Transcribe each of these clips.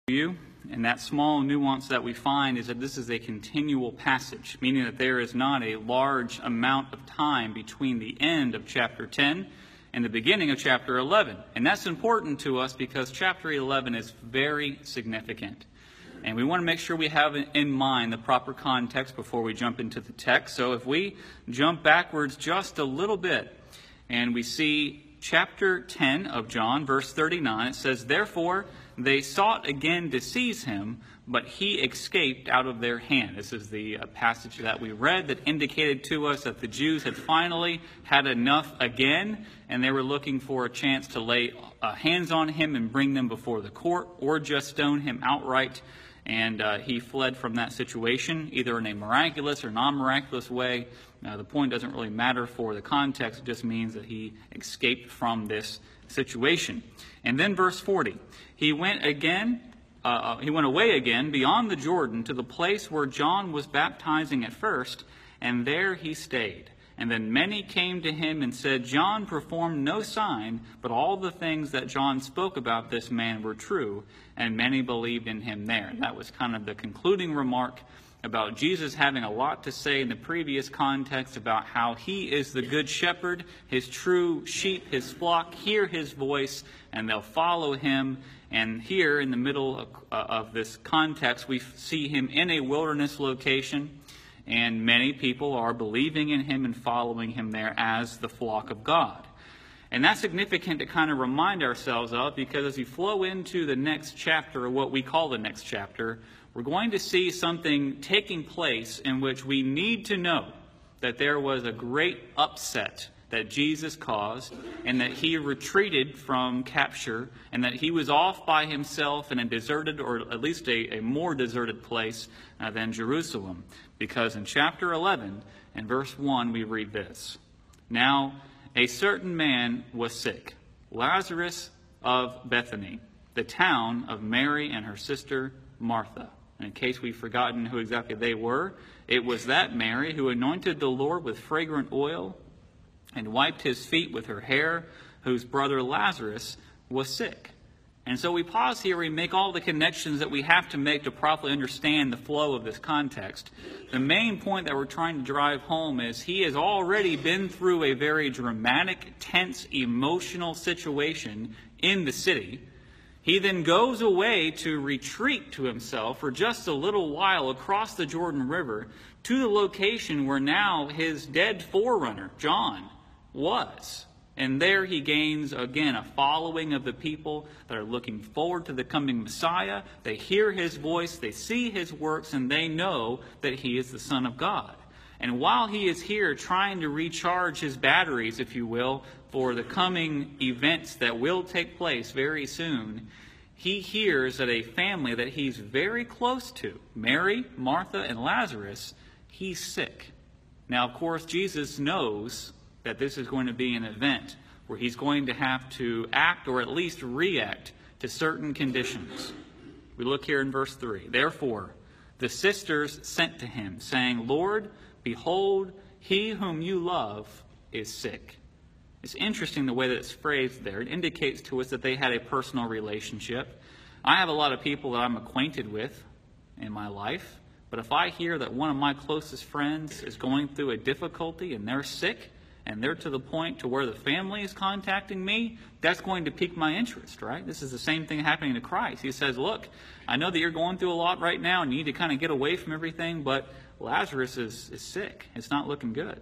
you. And that small nuance that we find is that this is a continual passage, meaning that there is not a large amount of time between the end of chapter 10 and the beginning of chapter 11. And that's important to us because chapter 11 is very significant. And we want to make sure we have in mind the proper context before we jump into the text. So if we jump backwards just a little bit and we see chapter 10 of John, verse 39, it says, "Therefore they sought again to seize him, but he escaped out of their hand." This is the passage that we read that indicated to us that the Jews had finally had enough again, and they were looking for a chance to lay hands on him and bring them before the court or just stone him outright. And he fled from that situation, either in a miraculous or non-miraculous way. The point doesn't really matter for the context. It just means that he escaped from this situation. And then verse 40, he went away again beyond the Jordan to the place where John was baptizing at first, and there he stayed. And then many came to him and said, "John performed no sign, but all the things that John spoke about this man were true," and many believed in him there. And that was kind of the concluding remark about Jesus having a lot to say in the previous context about how he is the good shepherd, his true sheep, his flock, hear his voice, and they'll follow him. And here in the middle of this context, we see him in a wilderness location. And many people are believing in him and following him there as the flock of God. And that's significant to kind of remind ourselves of, because as we flow into the next chapter, or what we call the next chapter, we're going to see something taking place in which we need to know that there was a great upset that Jesus caused, and that he retreated from capture, and that he was off by himself in a deserted, or at least a more deserted place than Jerusalem. Because in chapter 11 and verse 1 we read this: "Now a certain man was sick, Lazarus of Bethany, the town of Mary and her sister Martha." And in case we've forgotten who exactly they were, it was that Mary who anointed the Lord with fragrant oil and wiped his feet with her hair, whose brother Lazarus was sick. And so we pause here, we make all the connections that we have to make to properly understand the flow of this context. The main point that we're trying to drive home is he has already been through a very dramatic, tense, emotional situation in the city. He then goes away to retreat to himself for just a little while across the Jordan River to the location where now his dead forerunner, John, was. And there he gains, again, a following of the people that are looking forward to the coming Messiah. They hear his voice, they see his works, and they know that he is the Son of God. And while he is here trying to recharge his batteries, if you will, for the coming events that will take place very soon, he hears that a family that he's very close to, Mary, Martha, and Lazarus, he's sick. Now, of course, Jesus knows that this is going to be an event where he's going to have to act, or at least react, to certain conditions. We look here in verse 3. "Therefore the sisters sent to him, saying, 'Lord, behold, he whom you love is sick.'" It's interesting the way that it's phrased there. It indicates to us that they had a personal relationship. I have a lot of people that I'm acquainted with in my life, but if I hear that one of my closest friends is going through a difficulty and they're sick, and they're to the point to where the family is contacting me, that's going to pique my interest, right? This is the same thing happening to Christ. He says, "Look, I know that you're going through a lot right now and you need to kind of get away from everything, but Lazarus is sick. It's not looking good."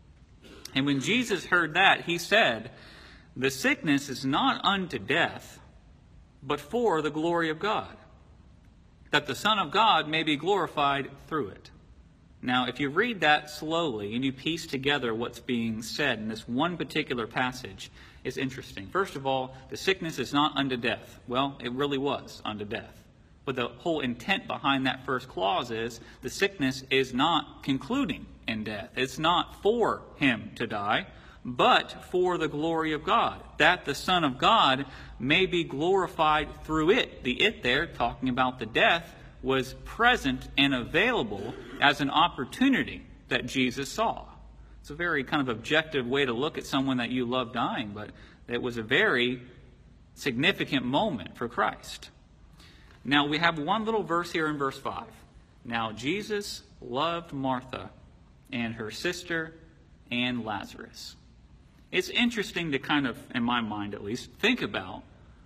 And when Jesus heard that, he said, "The sickness is not unto death, but for the glory of God, that the Son of God may be glorified through it." Now, if you read that slowly and you piece together what's being said in this one particular passage, it's interesting. First of all, the sickness is not unto death. Well, it really was unto death. But the whole intent behind that first clause is the sickness is not concluding in death. It's not for him to die, but for the glory of God, that the Son of God may be glorified through it. The it there, talking about the death, was present and available as an opportunity that Jesus saw. It's a very kind of objective way to look at someone that you love dying, but it was a very significant moment for Christ. Now, we have one little verse here in verse 5. Now, Jesus loved Martha and her sister and Lazarus. It's interesting to kind of, in my mind at least, think about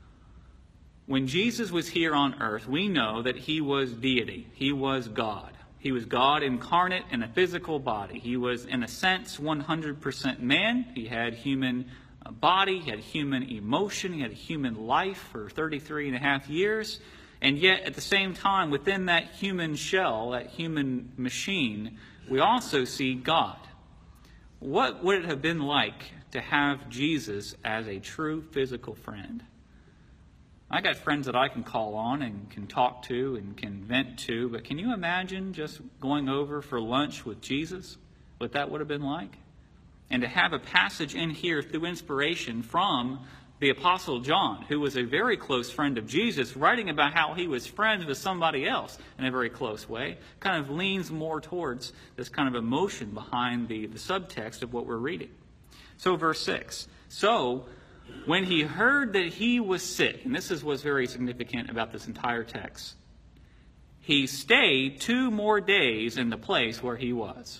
when Jesus was here on earth, we know that he was deity. He was God. He was God incarnate in a physical body. He was, in a sense, 100% man. He had human body. He had human emotion. He had human life for 33 and a half years. And yet, at the same time, within that human shell, that human machine, we also see God. What would it have been like to have Jesus as a true physical friend? I got friends that I can call on and can talk to and can vent to, but can you imagine just going over for lunch with Jesus? What that would have been like? And to have a passage in here through inspiration from the Apostle John, who was a very close friend of Jesus, writing about how he was friends with somebody else in a very close way, kind of leans more towards this kind of emotion behind the subtext of what we're reading. So verse 6. So when he heard that he was sick, and this is what's very significant about this entire text, he stayed 2 more days in the place where he was.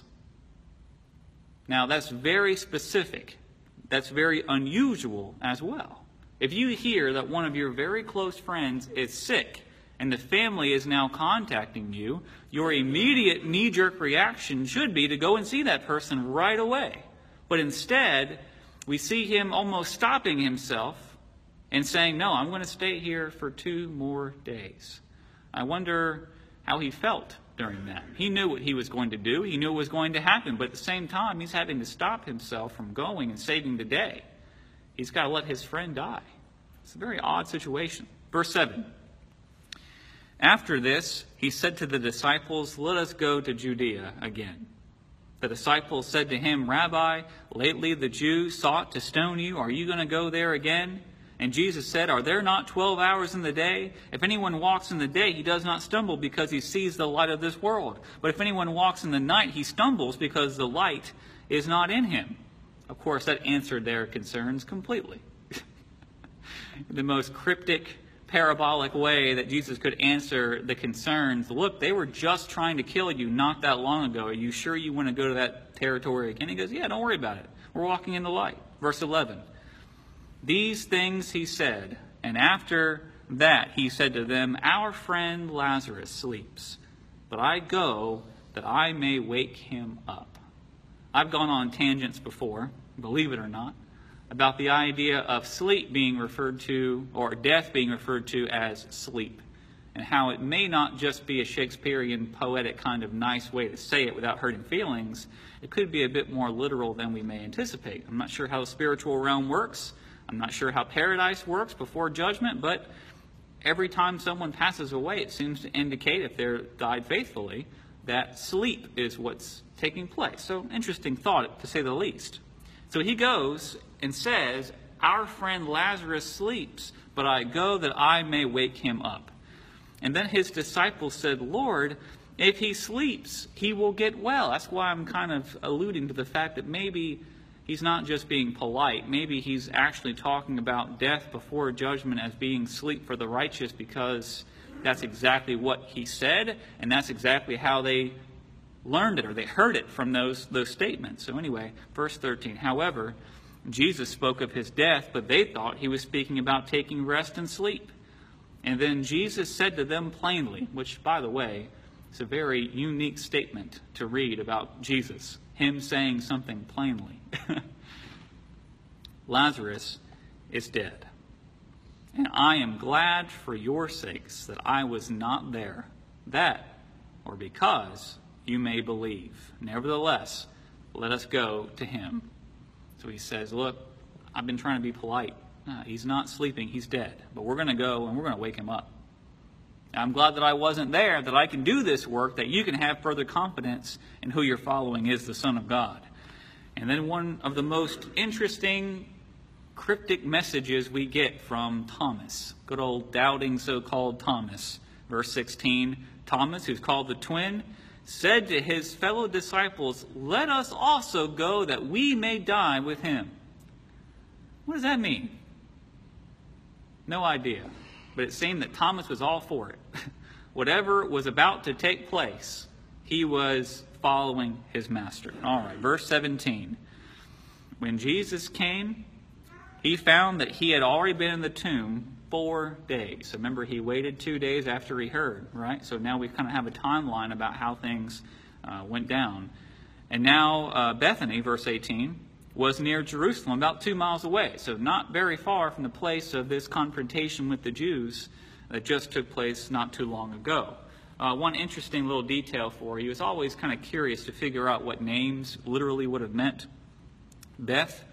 Now that's very specific. That's very unusual as well. If you hear that one of your very close friends is sick and the family is now contacting you, your immediate knee-jerk reaction should be to go and see that person right away. But instead, we see him almost stopping himself and saying, no, I'm going to stay here for 2 more days. I wonder how he felt during that. He knew what he was going to do. He knew what was going to happen. But at the same time, he's having to stop himself from going and saving the day. He's got to let his friend die. It's a very odd situation. Verse 7. After this, he said to the disciples, let us go to Judea again. The disciples said to him, Rabbi, lately the Jews sought to stone you. Are you going to go there again? And Jesus said, are there not 12 hours in the day? If anyone walks in the day, he does not stumble because he sees the light of this world. But if anyone walks in the night, he stumbles because the light is not in him. Of course, that answered their concerns completely. The most cryptic, parabolic way that Jesus could answer the concerns. Look, they were just trying to kill you not that long ago. Are you sure you want to go to that territory again? He goes, yeah, don't worry about it. We're walking in the light. Verse 11. These things he said, and after that he said to them, our friend Lazarus sleeps, but I go that I may wake him up. I've gone on tangents before, believe it or not, about the idea of sleep being referred to, or death being referred to as sleep, and how it may not just be a Shakespearean poetic kind of nice way to say it without hurting feelings. It could be a bit more literal than we may anticipate. I'm not sure how the spiritual realm works. I'm not sure how paradise works before judgment, but every time someone passes away, it seems to indicate, if they're died faithfully, that sleep is what's taking place. So, interesting thought, to say the least. So he goes and says, our friend Lazarus sleeps, but I go that I may wake him up. And then his disciples said, Lord, if he sleeps, he will get well. That's why I'm kind of alluding to the fact that maybe he's not just being polite. Maybe he's actually talking about death before judgment as being sleep for the righteous, because that's exactly what he said, and that's exactly how they learned it, or they heard it from those statements. So anyway, verse 13. However, Jesus spoke of his death, but they thought he was speaking about taking rest and sleep. And then Jesus said to them plainly, which, by the way, is a very unique statement to read about Jesus, him saying something plainly. Lazarus is dead, and I am glad for your sakes that I was not there, that, or because you may believe. Nevertheless, let us go to him. So he says, look, I've been trying to be polite. He's not sleeping, he's dead. But we're going to go and we're going to wake him up. I'm glad that I wasn't there, that I can do this work, that you can have further confidence in who you're following is the Son of God. And then one of the most interesting cryptic messages we get from Thomas, good old doubting so-called Thomas. Verse 16, Thomas, who's called the twin, said to his fellow disciples, let us also go that we may die with him. What does that mean? No idea. But it seemed that Thomas was all for it. Whatever was about to take place, he was following his master. All right, verse 17. When Jesus came, he found that he had already been in the tomb 4 days. So remember, he waited 2 days after he heard, right? So now we kind of have a timeline about how things went down. And now Bethany, verse 18, was near Jerusalem, about 2 miles away. So not very far from the place of this confrontation with the Jews that just took place not too long ago. One interesting little detail for you is always kind of curious to figure out what names literally would have meant. Bethel,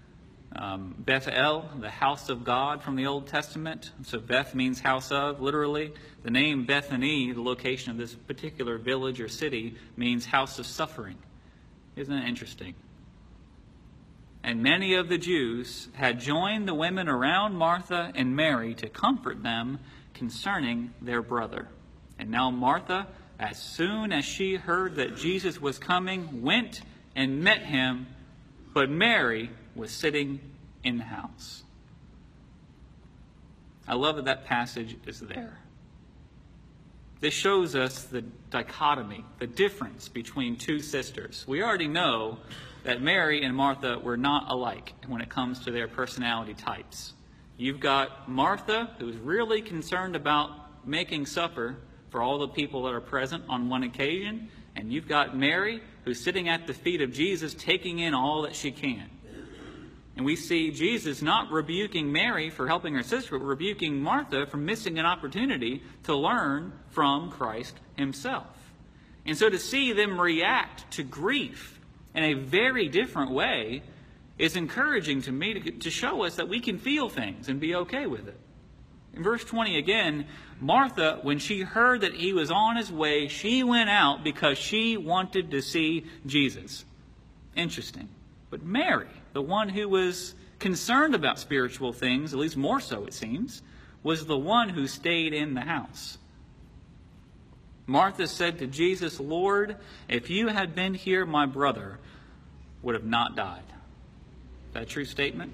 the house of God from the Old Testament. So Beth means house of, literally. The name Bethany, the location of this particular village or city, means house of suffering. Isn't it interesting? And many of the Jews had joined the women around Martha and Mary to comfort them concerning their brother. And now Martha, as soon as she heard that Jesus was coming, went and met him, but Mary was sitting in the house. I love that that passage is there. This shows us the dichotomy, the difference between two sisters. We already know that Mary and Martha were not alike when it comes to their personality types. You've got Martha, who's really concerned about making supper for all the people that are present on one occasion, and you've got Mary, who's sitting at the feet of Jesus, taking in all that she can. And we see Jesus not rebuking Mary for helping her sister, but rebuking Martha for missing an opportunity to learn from Christ himself. And so to see them react to grief in a very different way is encouraging to me to show us that we can feel things and be okay with it. In verse 20 again, Martha, when she heard that he was on his way, she went out because she wanted to see Jesus. Interesting. But Mary, the one who was concerned about spiritual things, at least more so it seems, was the one who stayed in the house. Martha said to Jesus, "Lord, if you had been here, my brother would have not died." Is that a true statement?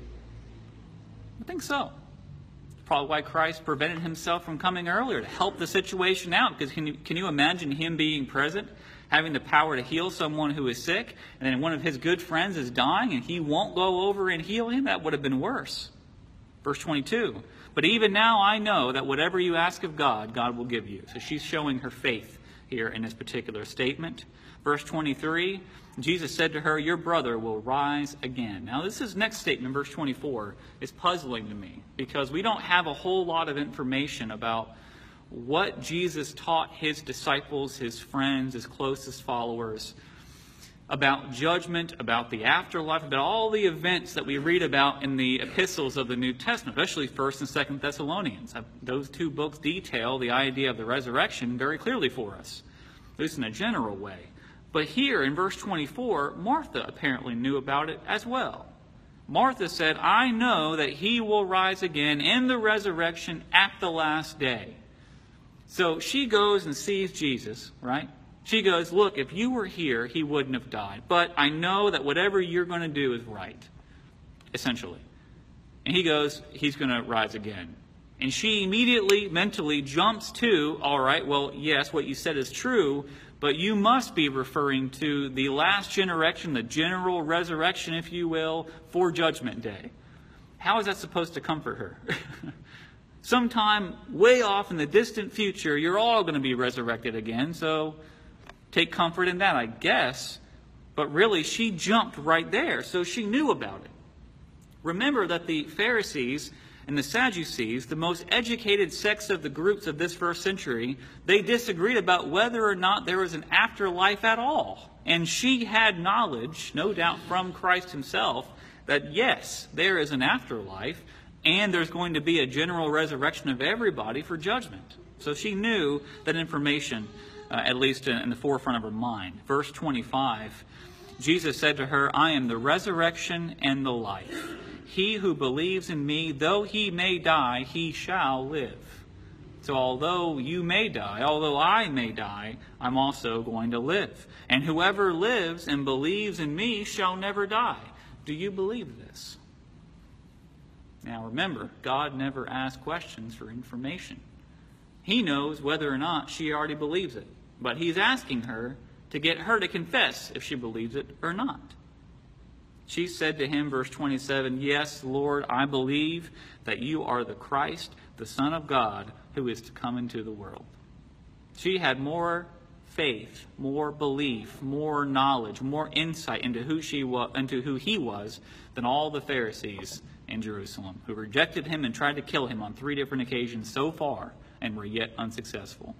I think so. It's probably why Christ prevented himself from coming earlier, to help the situation out. Because can you imagine him being present, having the power to heal someone who is sick, and then one of his good friends is dying, and he won't go over and heal him? That would have been worse. Verse 22, "But even now I know that whatever you ask of God, God will give you." So she's showing her faith here in this particular statement. Verse 23, Jesus said to her, "Your brother will rise again." Now this next statement, verse 24, is puzzling to me, because we don't have a whole lot of information about what Jesus taught his disciples, his friends, his closest followers, about judgment, about the afterlife, about all the events that we read about in the epistles of the New Testament, especially 1st and 2nd Thessalonians. Those two books detail the idea of the resurrection very clearly for us, at least in a general way. But here in verse 24, Martha apparently knew about it as well. Martha said, "I know that he will rise again in the resurrection at the last day." So she goes and sees Jesus, right? She goes, "Look, if you were here, he wouldn't have died. But I know that whatever you're going to do is right," essentially. And he goes, "He's going to rise again." And she immediately, mentally jumps to, "All right, well, yes, what you said is true, but you must be referring to the last generation, the general resurrection, if you will, for Judgment Day." How is that supposed to comfort her? Sometime way off in the distant future, you're all going to be resurrected again, so take comfort in that, I guess. But really, she jumped right there, so she knew about it. Remember that the Pharisees and the Sadducees, the most educated sects of the groups of this first century, they disagreed about whether or not there was an afterlife at all. And she had knowledge, no doubt from Christ himself, that yes, there is an afterlife, and there's going to be a general resurrection of everybody for judgment. So she knew that information, at least in the forefront of her mind. Verse 25, Jesus said to her, "I am the resurrection and the life. He who believes in me, though he may die, he shall live." So although you may die, although I may die, I'm also going to live. "And whoever lives and believes in me shall never die." Do you believe this? Now remember, God never asks questions for information. He knows whether or not she already believes it. But he's asking her to get her to confess if she believes it or not. She said to him, verse 27, "Yes, Lord, I believe that you are the Christ, the Son of God, who is to come into the world." She had more faith, more belief, more knowledge, more insight into who he was than all the Pharisees in Jerusalem, who rejected him and tried to kill him on 3 different occasions so far and were yet unsuccessful.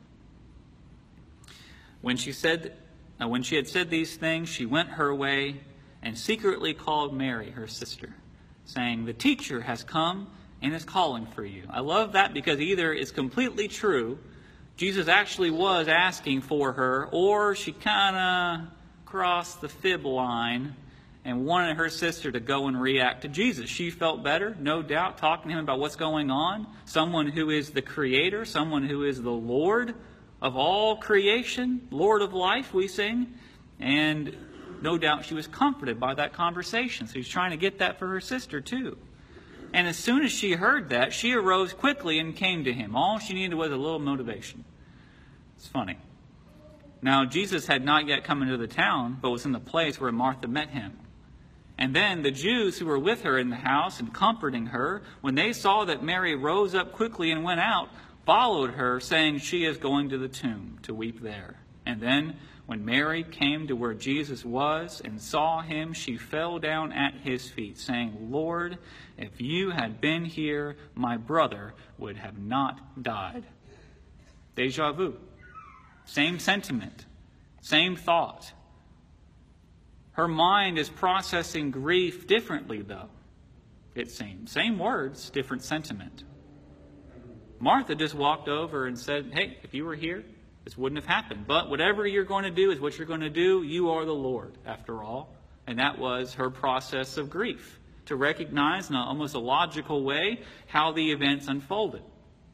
When she had said these things, she went her way and secretly called Mary, her sister, saying, "The teacher has come and is calling for you." I love that because either it's completely true, Jesus actually was asking for her, or she kind of crossed the fib line and wanted her sister to go and react to Jesus. She felt better, no doubt, talking to him about what's going on. Someone who is the Creator, someone who is the Lord of all creation, Lord of life, we sing. And no doubt she was comforted by that conversation. So he's trying to get that for her sister too. And as soon as she heard that, she arose quickly and came to him. All she needed was a little motivation. It's funny. Now, Jesus had not yet come into the town, but was in the place where Martha met him. And then the Jews who were with her in the house and comforting her, when they saw that Mary rose up quickly and went out, followed her, saying, "She is going to the tomb to weep there." And then, when Mary came to where Jesus was and saw him, she fell down at his feet, saying, "Lord, if you had been here, my brother would have not died." Deja vu. Same sentiment. Same thought. Her mind is processing grief differently, though, it seems. Same words, different sentiment. Martha just walked over and said, "Hey, if you were here, this wouldn't have happened. But whatever you're going to do is what you're going to do. You are the Lord, after all." And that was her process of grief, to recognize in almost a logical way how the events unfolded.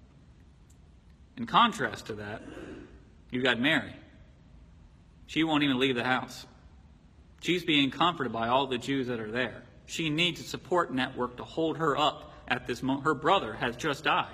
In contrast to that, you've got Mary. She won't even leave the house. She's being comforted by all the Jews that are there. She needs a support network to hold her up at this moment. Her brother has just died.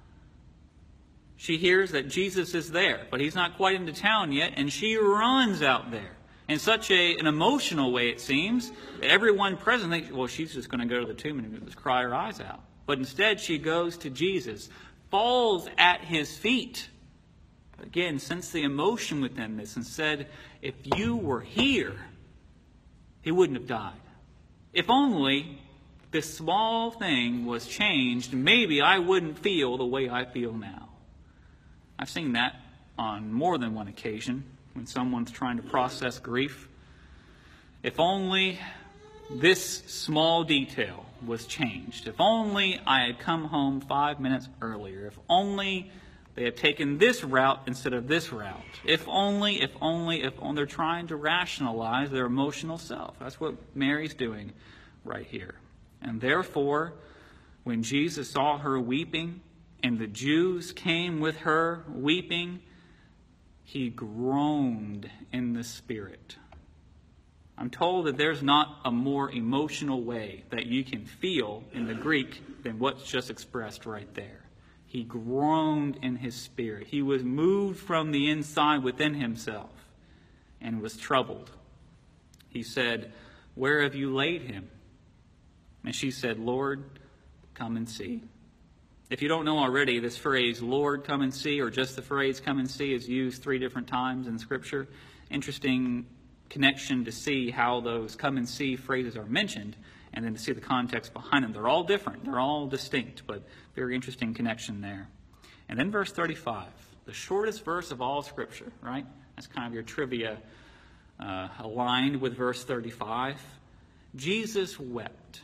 She hears that Jesus is there, but he's not quite into town yet, and she runs out there. In such an emotional way, it seems, that everyone present thinks, well, she's just going to go to the tomb and just cry her eyes out. But instead, she goes to Jesus, falls at his feet. Again, sense the emotion within this and said, if you were here, he wouldn't have died. If only this small thing was changed, maybe I wouldn't feel the way I feel now. I've seen that on more than one occasion when someone's trying to process grief. If only this small detail was changed. If only I had come home 5 minutes earlier. If only they had taken this route instead of this route. If only. They're trying to rationalize their emotional self. That's what Mary's doing right here. And therefore, when Jesus saw her weeping, and the Jews came with her weeping, he groaned in the spirit. I'm told that there's not a more emotional way that you can feel in the Greek than what's just expressed right there. He groaned in his spirit. He was moved from the inside within himself and was troubled. He said, "Where have you laid him?" And she said, "Lord, come and see." If you don't know already, this phrase, "Lord, come and see," or just the phrase "come and see," is used 3 different times in Scripture. Interesting connection to see how those "come and see" phrases are mentioned, and then to see the context behind them. They're all different. They're all distinct, but very interesting connection there. And then verse 35, the shortest verse of all Scripture, right? That's kind of your trivia aligned with verse 35. Jesus wept.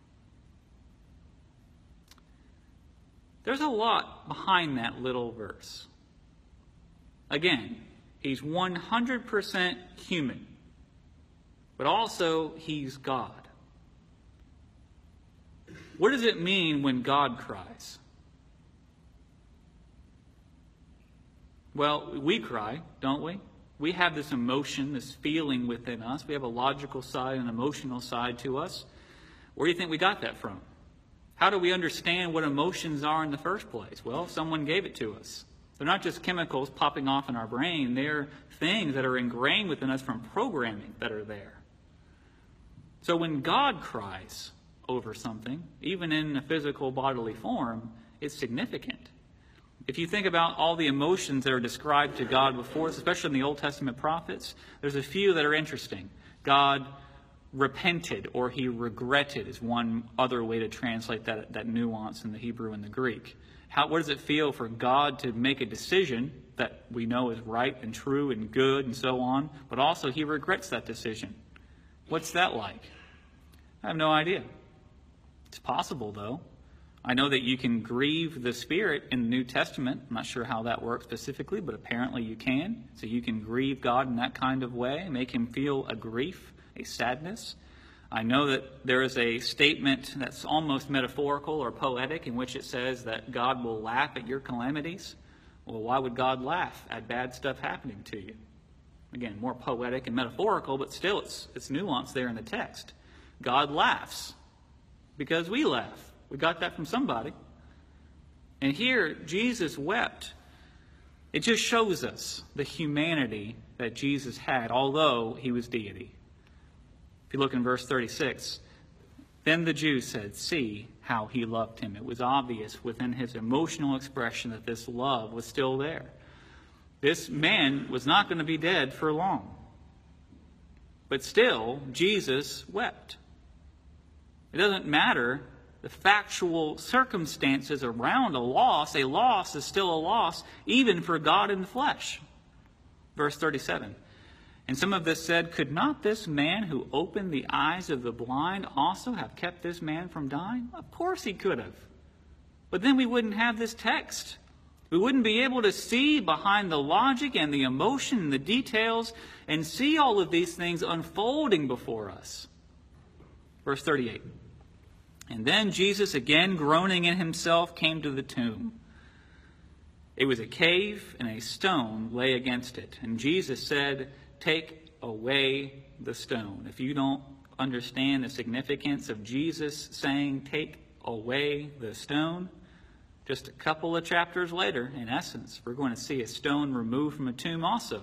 There's a lot behind that little verse. Again, he's 100% human, but also he's God. What does it mean when God cries? Well, we cry, don't we? We have this emotion, this feeling within us. We have a logical side and an emotional side to us. Where do you think we got that from? How do we understand what emotions are in the first place? Well, someone gave it to us. They're not just chemicals popping off in our brain. They're things that are ingrained within us from programming that are there. So when God cries over something, even in a physical bodily form, it's significant. If you think about all the emotions that are described to God before us, especially in the Old Testament prophets, there's a few that are interesting. God repented, or he regretted, is one other way to translate that nuance in the Hebrew and the Greek. What does it feel for God to make a decision that we know is right and true and good and so on, but also he regrets that decision? What's that like? I have no idea. It's possible, though. I know that you can grieve the Spirit in the New Testament. I'm not sure how that works specifically, but apparently you can. So you can grieve God in that kind of way, make him feel a grief, a sadness. I know that there is a statement that's almost metaphorical or poetic in which it says that God will laugh at your calamities. Well, why would God laugh at bad stuff happening to you? Again, more poetic and metaphorical, but still it's nuance there in the text. God laughs because we laugh. We got that from somebody. And here, Jesus wept. It just shows us the humanity that Jesus had, although he was deity. If you look in verse 36, then the Jews said, "See how he loved him." It was obvious within his emotional expression that this love was still there. This man was not going to be dead for long. But still, Jesus wept. It doesn't matter the factual circumstances around a loss is still a loss, even for God in the flesh. Verse 37. And some of this said, "Could not this man who opened the eyes of the blind also have kept this man from dying?" Of course he could have. But then we wouldn't have this text. We wouldn't be able to see behind the logic and the emotion and the details and see all of these things unfolding before us. Verse 38. And then Jesus, again groaning in himself, came to the tomb. It was a cave, and a stone lay against it. And Jesus said, "Take away the stone." If you don't understand the significance of Jesus saying, "Take away the stone," just a couple of chapters later, in essence, we're going to see a stone removed from a tomb also.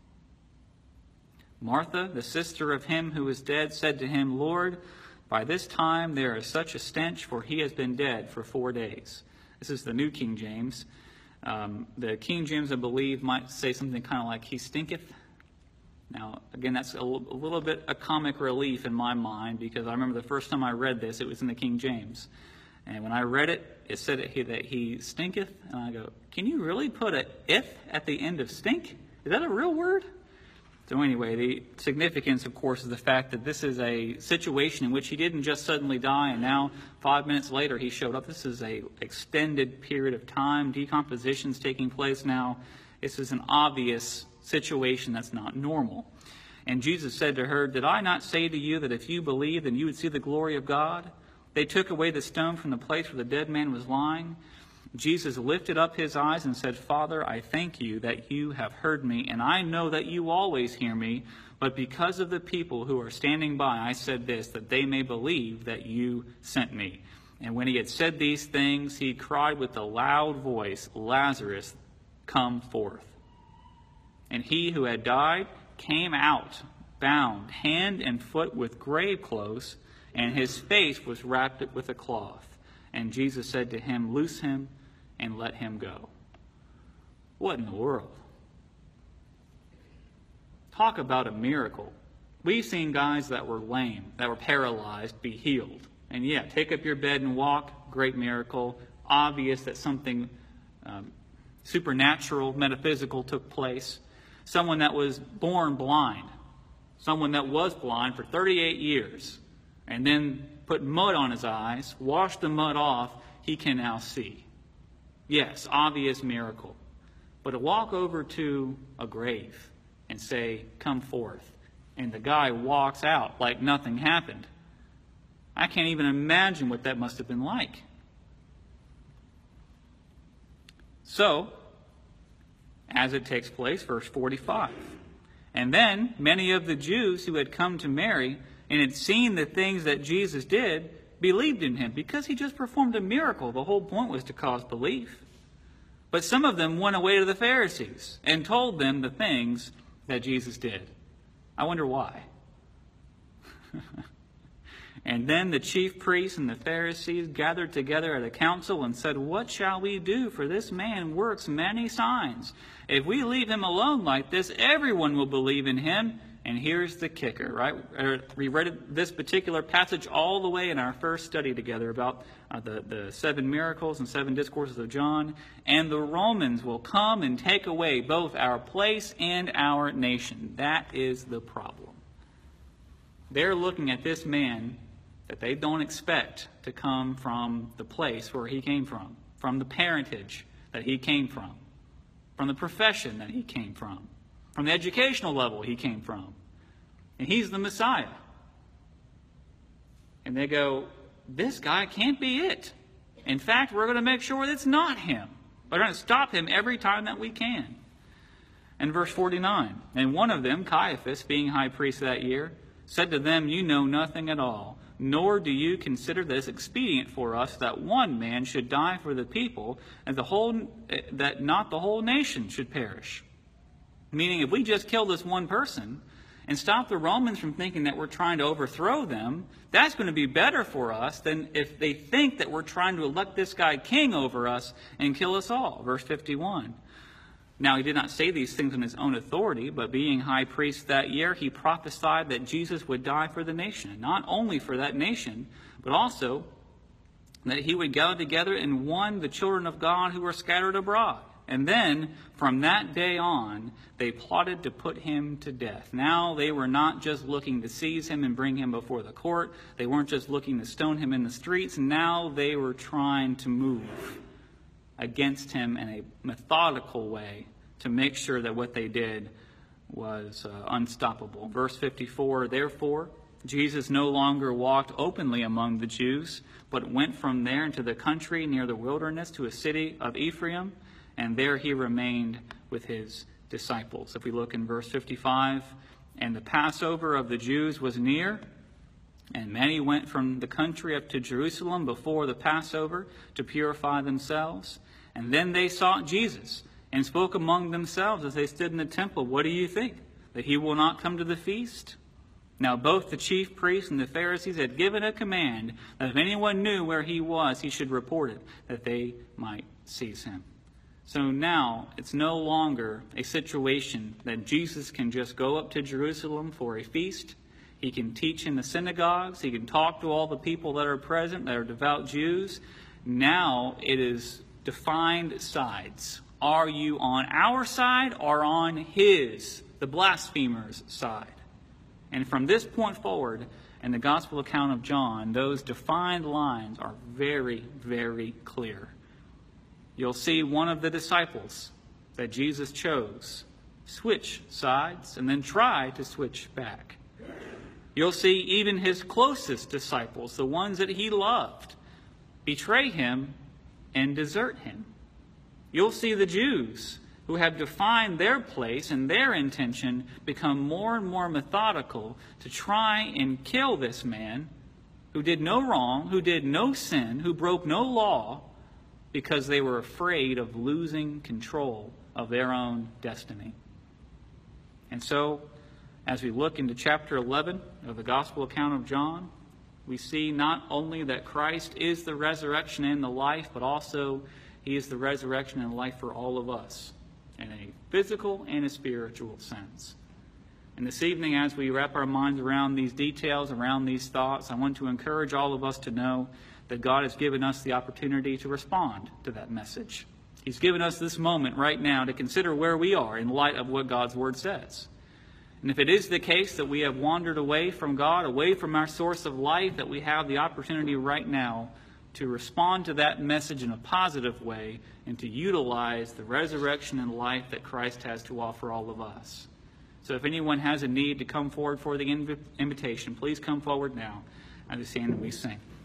Martha, the sister of him who was dead, said to him, "Lord, by this time there is such a stench, for he has been dead for 4 days." This is the New King James. The King James, I believe, might say something kind of like, "He stinketh." Now, again, that's a little bit a comic relief in my mind, because I remember the first time I read this, it was in the King James. And when I read it, it said that he stinketh. And I go, can you really put a "ith" at the end of stink? Is that a real word? So anyway, the significance, of course, is the fact that this is a situation in which he didn't just suddenly die and now 5 minutes later he showed up. This is an extended period of time. Decomposition's taking place now. This is an obvious situation that's not normal. And Jesus said to her, "Did I not say to you that if you believed, then you would see the glory of God?" They took away the stone from the place where the dead man was lying. Jesus lifted up his eyes and said, "Father, I thank you that you have heard me, and I know that you always hear me. But because of the people who are standing by, I said this, that they may believe that you sent me." And when he had said these things, he cried with a loud voice, "Lazarus, come forth." And he who had died came out, bound hand and foot with grave clothes, and his face was wrapped with a cloth. And Jesus said to him, "Loose him and let him go." What in the world? Talk about a miracle. We've seen guys that were lame, that were paralyzed, be healed. And yeah, take up your bed and walk, great miracle. Obvious that something supernatural, metaphysical took place. Someone that was born blind. Someone that was blind for 38 years. And then put mud on his eyes, washed the mud off, he can now see. Yes, obvious miracle. But to walk over to a grave and say, "Come forth," and the guy walks out like nothing happened, I can't even imagine what that must have been like. So, as it takes place, verse 45. And then many of the Jews who had come to Mary and had seen the things that Jesus did believed in him because he just performed a miracle. The whole point was to cause belief. But some of them went away to the Pharisees and told them the things that Jesus did. I wonder why. And then the chief priests and the Pharisees gathered together at a council and said, "What shall we do? For this man works many signs. If we leave him alone like this, everyone will believe in him." And here's the kicker, right? We read this particular passage all the way in our first study together about the 7 miracles and 7 discourses of John. "And the Romans will come and take away both our place and our nation." That is the problem. They're looking at this man that they don't expect to come from the place where he came from the parentage that he came from the profession that he came from the educational level he came from. And he's the Messiah. And they go, "This guy can't be it. In fact, we're going to make sure it's not him. We're going to stop him every time that we can." And verse 49, "And one of them, Caiaphas, being high priest that year, said to them, 'You know nothing at all, nor do you consider this expedient for us that one man should die for the people, and that not the whole nation should perish.'" Meaning, if we just kill this one person and stop the Romans from thinking that we're trying to overthrow them, that's going to be better for us than if they think that we're trying to elect this guy king over us and kill us all. Verse 51. "Now he did not say these things on his own authority, but being high priest that year, he prophesied that Jesus would die for the nation, not only for that nation, but also that he would gather together in one the children of God who were scattered abroad. And then, from that day on, they plotted to put him to death." Now, they were not just looking to seize him and bring him before the court. They weren't just looking to stone him in the streets. Now they were trying to move against him in a methodical way to make sure that what they did was unstoppable. Verse 54, "Therefore, Jesus no longer walked openly among the Jews, but went from there into the country near the wilderness to a city of Ephraim, and there he remained with his disciples." If we look in verse 55, "And the Passover of the Jews was near, and many went from the country up to Jerusalem before the Passover to purify themselves. And then they sought Jesus and spoke among themselves as they stood in the temple, 'What do you think? That he will not come to the feast?' Now both the chief priests and the Pharisees had given a command that if anyone knew where he was, he should report it, that they might seize him." So now it's no longer a situation that Jesus can just go up to Jerusalem for a feast. He can teach in the synagogues. He can talk to all the people that are present, that are devout Jews. Now it is defined sides. Are you on our side or on his, the blasphemer's, side? And from this point forward, in the gospel account of John, those defined lines are very, very clear. You'll see one of the disciples that Jesus chose switch sides and then try to switch back. You'll see even his closest disciples, the ones that he loved, betray him and desert him. You'll see the Jews who have defined their place and their intention become more and more methodical to try and kill this man who did no wrong, who did no sin, who broke no law, because they were afraid of losing control of their own destiny. And so, as we look into chapter 11 of the Gospel account of John, we see not only that Christ is the resurrection and the life, but also he is the resurrection and life for all of us, in a physical and a spiritual sense. And this evening, as we wrap our minds around these details, around these thoughts, I want to encourage all of us to know that God has given us the opportunity to respond to that message. He's given us this moment right now to consider where we are in light of what God's Word says. And if it is the case that we have wandered away from God, away from our source of life, that we have the opportunity right now to respond to that message in a positive way and to utilize the resurrection and life that Christ has to offer all of us. So if anyone has a need to come forward for the invitation, please come forward now as we stand and we sing.